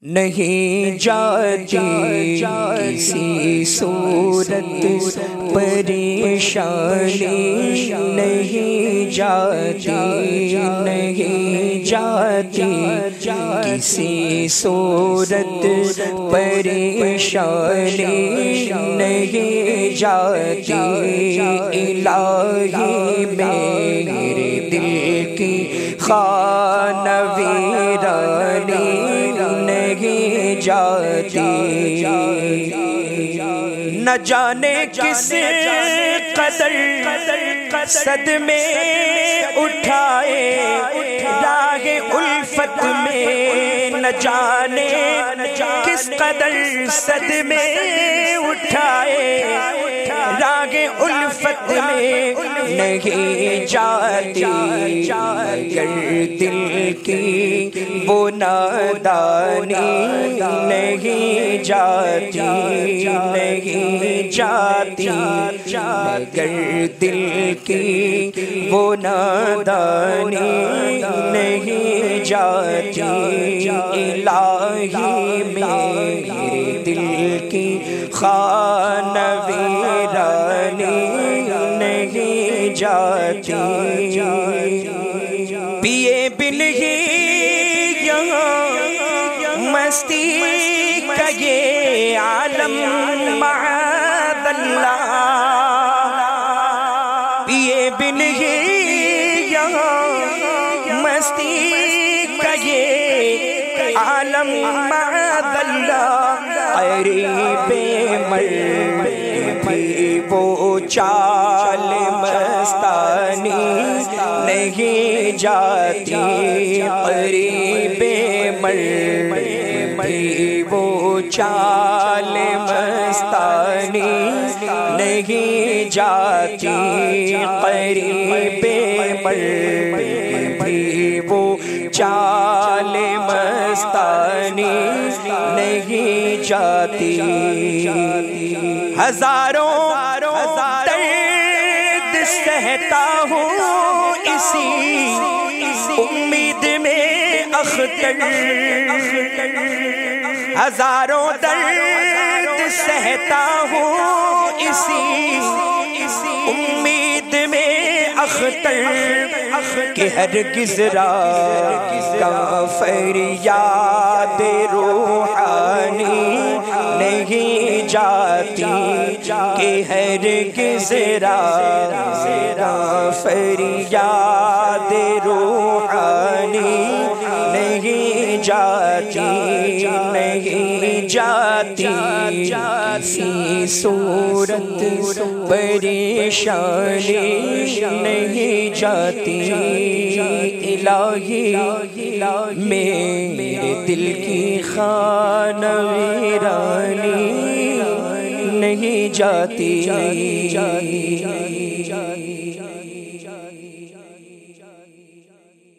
نہیں جاتی کسی صورت پریشانی، نہیں جاتی نہیں جاتی کسی صورت پریشانی، نہیں جاتی الہی میرے دل کی خانہ ویرانی نہیں جاتی، نہ جانے کس قدر صدمے اٹھائے راہ الفت میں، نہ جانے کس قدر صدمے اٹھائے راہ الفت میں، نہیں جاتی اگر دل کی وہ نادانی، نہیں جاتی نہیں جاتی اگر دل کی وہ نادانی، نہیں جاتی الہی میرے دل کی خانہ ویرانی نہیں جاتی، پیے بن ہی یہاں مستی کا یہ عالم معاذ اللہ، پیے بن ہی یہاں مستی کا یہ عالم معاذ اللہ، قریب مر بھی وہ چال مستانی نہیں جاتی، قریب مر بھی وہ چال مستانی نہیں جاتی، قریب مر بھی وہ چال مستانی نہیں جاتی، ہزاروں درد سہتا ہوں اسی امید میں اختر، ہزاروں درد سہتا ہوں اسی امید میں اختر، کہ ہرگز کا فریاد روحانی نہیں جاتی، کہ ہرگز کا فریاد روحانی نہیں جاتی، نہیں جاتی کسی صورت پریشانی نہیں جاتی الہی میرے دل کی خانہ ویرانی نہیں جاتی۔